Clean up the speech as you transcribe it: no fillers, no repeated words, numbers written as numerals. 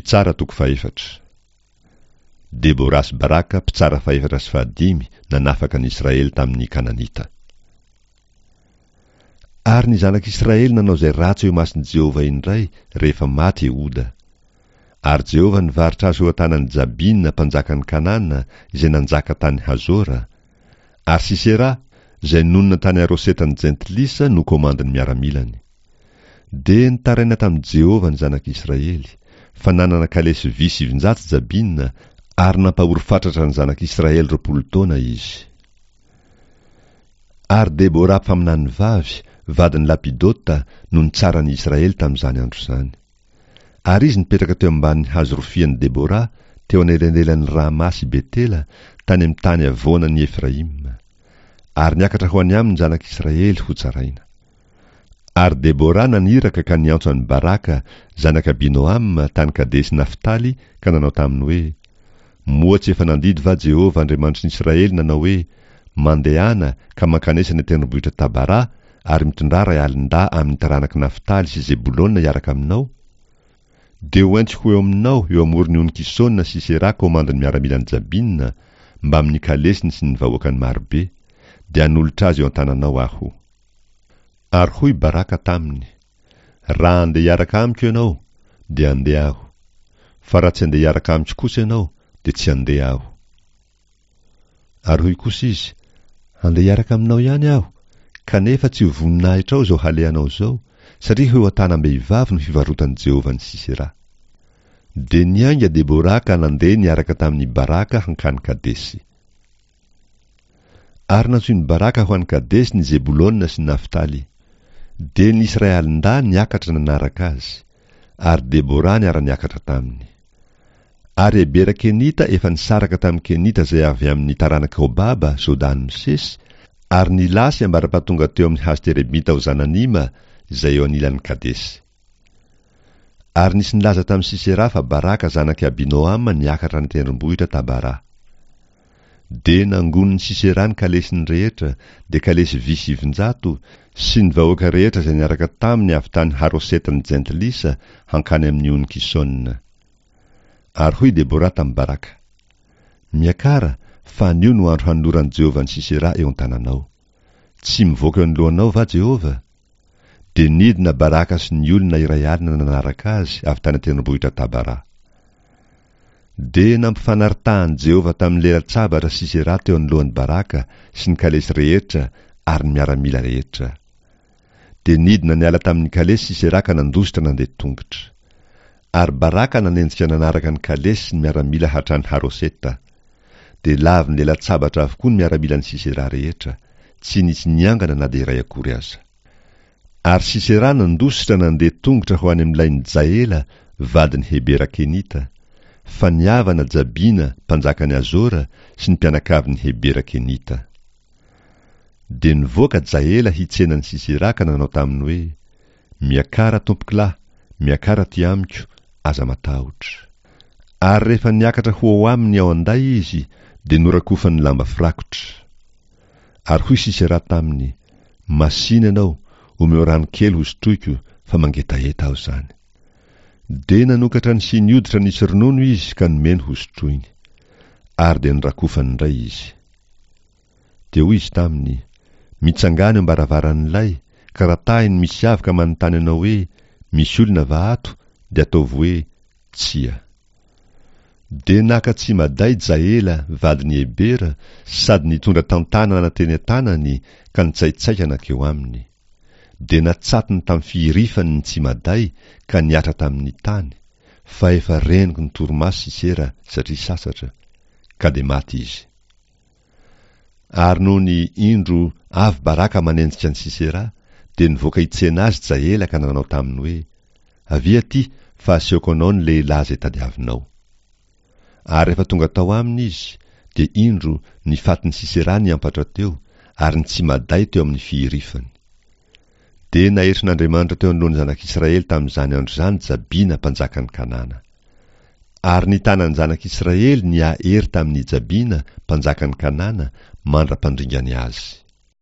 Mpitsara toko faefatra. Debora sy Baraka, mpitsara faefatra sy fahadimy, nanafaka ny Israely tamin'ny Kananita. Ary ny zanak'Israely nanao izay ratsy eo imason'i Jehova indray rehefa maty Ehoda. Ary Jehova nivaritra azy eo an-tanan'i Jabina, mpanjakan'ny Kanana, izay nanjaka tany Hazora. Ary Sisera, izay nonina tany Arosetan'ny Jentilisa, no komandiny miaramilany. De nitaraina tamin'i Jehova ny zanak'Israely, fa nanana kalesy vy 700 Jabina, ary nampahorofatratra ny zanak'Israely 20 taona izy. Ary Debora mpaminany vavy, vadin'ny Lapidota, no nitsara ny Israely tamin'izany andro izany. Ary izy nipetraka teo ambanin'ny hazo rofian'i Debora, teo anelanelan'ny Rama sy Betela, tany amin'ny tany avoanan'ny Efraim. Ary niakatra ho any aminy zanak'Israely ho tsaraina. Ary Debora naniraka ka niantso an'i Baraka, zanaka Binoam, tany Kadesy Naftaly, ka nanao taminy hoe: moatsy efa nandidy va Jehova Andriamanitry ny Israely nanao hoe: mandehana ka mankanesa ny tendrombohitra Tabara, ary mitondra ray alin-da amin'ny taranaka Naftaly sy Zebulona hiaraka aminao? De hoentiko eo aminao eo amoron'ny Kisona Sisera komandiny miaramilan'ny Jabina, mba amin'ny kalesiny sy ny vahoakany marobe, de hanolotra azy eo an-tananao aho. Ary hoy Baraka taminy: raha andeha hiaraka amiko ianao, de andeha aho, fa raha tsy andeha hiaraka amiko kosa ianao, de tsy andeha aho. Ary hoy kosa izy: andeha hiaraka aminao ihany aho, kanefa tsy ho voninahitra ao zao haleanao zao, satria ho an-tanam-behivavy no fivarotan'i Jehova ny Sisera. De niainga Debora ka nandeha niaraka tamin'ny Baraka hankany Kadesy. Ary nantsoin'ny Baraka ho an'ny Kadesy ny Zebulona sy Naftaly. De ny Israely nda niakatra nanaraka azy, ary Debora niara-niakatra taminy. Ary Ebera Kenita efa nisaraka tamin'ny Kenita zay avy amin'ny taranaka Hobaba, Sodany Misesy, ary nilasy ambara-patonga teo amin'ny Hasterebita ho Zananima, izay eo anilan'ny Kadesy. Ary nisy nilaza tamin'ny Sisera fa Baraka zanaky Abinoam niakatra ny tendrombohitra Tabara. De nangoniny Sisera ny kalesiny rehetra, de kalesy vy 700, sy ny vahoaka rehetra izay niaraka taminy avy tany Harosetan'ny Jentilisa hankany amin'ny Kisona. Ary hoy Debora tamin'ny Baraka: miakara, fa anio no andro hanoloran'i Jehova ny Sisera eo an-tananao. Tsy mivoaka eo anoloanao va Jehova? De nidina Baraka sy ny olona iray alina nanaraka azy avy tany an-tendrombohitra Tabara. De nampifanaritahan'i Jehova tamin'ny lela-tsabatra Sisera teo anoloan'ny Baraka sy ny kalesy rehetra ary ny miaramila rehetra. De nidina niala tamin'ny kalesy Sisera ka nandositra nandeha tongotra. Ary Baraka nanenjika nanaraka ny kalesy sy ny miaramila hatrany Haroseta. De lavy ny lela-tsabatra avokoa ny miaramilan'ny Sisera rehetra, tsy nisy niangana na de iray akory aza. Ary Sisera nandositra nandeha tongotra ho any amin'ilay Jaela, vadiny Hebera Kenita, fa niavana Jabina, mpanjakany Azora, sy ny mpianakavin'ny Hebera Kenita. De nivoaka Jaela hitsenan'ny Sisera ka nanao taminy hoe: miakara tompoklahy, miakara ty amiko, aza matahotra. Ary rehefa niakatra ho aminy ao anday izy, de norakofany lamba firakotra. Ary hoy Sisera taminy: masina ianao, omeo rano kely hosotroiko, fa mangetaheta aho zany. De nanokatra ny sy nioditra nisy ronono izy ka nomeny hosotroiny. Ary de nirakofany indray izy. De hoy izy taminy: mitsangana eo am-baravaran'ilay, ka raha tahiny misy avy ka manontany anao hoe: misy olona va ato? De ataovy hoe: tsia. De naka tsy maday Jaela, vadiny Hebera, sady nitondra tantanana teny an-tanany, ka nitsaitsaika nakeo aminy. De natsatiny tamin'ny fihirifany ny tsy maday, ka niatra tamin'ny tany, fa efa reniko ny torimaso Sisera satria sasatra, ka de maty izy. Ary noho ny indro avy Baraka manenjika ny Sisera, de nivoaka hitsena azy Jaela ka nanao taminy hoe: avia ty, fa asehoko anao ny lehilahy zay tadiavinao. Ary rehefa tonga tao aminy izy, de indro nifatin'ny Sisera niampatra teo, ary ny tsy maday teo amin'ny fihirifany. De naheritrin'Andriamanitra teo anoloan'ny zanak'Israely tamin'izany andro zany Jabina, mpanjakan'ny Kanana. Ary ny tanan'ny zanak'Israely niahery tamin'ny Jabina, mpanjakan'ny Kanana, mandra-pandringany azy.